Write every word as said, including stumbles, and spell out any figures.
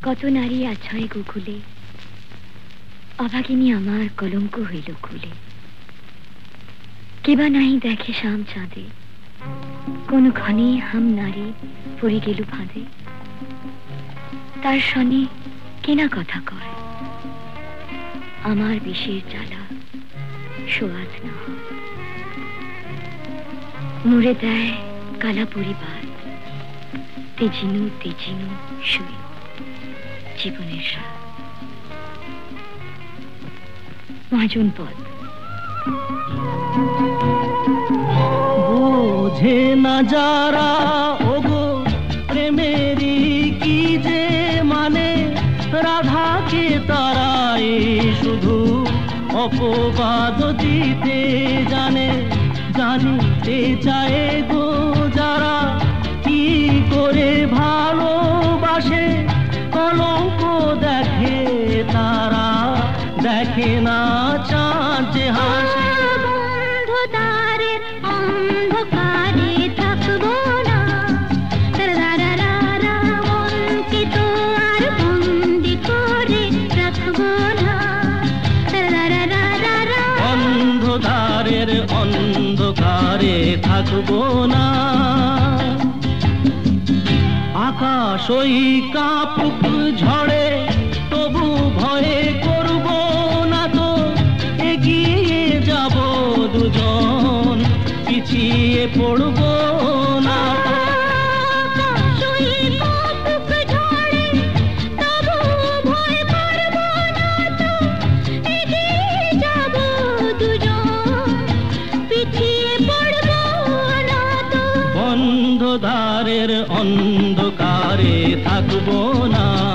কত নারী আছয় গোকুলে, অভাগিনী আমার কলঙ্ক হইল খুলে। কেবা নাহি দেখে শাম চাঁদে, কোন ক্ষণে হাম নারী পড়ি গেল ফাঁদে। তার শনে কেনা কথা কয়, আমার বিষের জ্বালা সোয়াদ না হয়। মুড়ে দেয় কালা পরিবার, তেজিনু তেজিনু শুই জীবনের স্বাদ। মহাজন পদ। বোঝে না যারা ওগো প্রেমেরই কি যে মানে, রাধাকে তারাই শুধু অপবাদ দিতে জানে। জানিতে চায় গো যারা কি করে ভালোবাসে, কলঙ্ক দেখে তারা দেখে না চাঁদ যে হাসে। অন্ধকারের অন্ধকারে থাকবো না, আকাশ ওই কাপুক ঝড়ে তবু ভয়ে করব না তো। এগিয়ে যাব দুজন, পিছিয়ে পড়ব না তো। অন্ধকারের অন্ধকারে থাকবো না।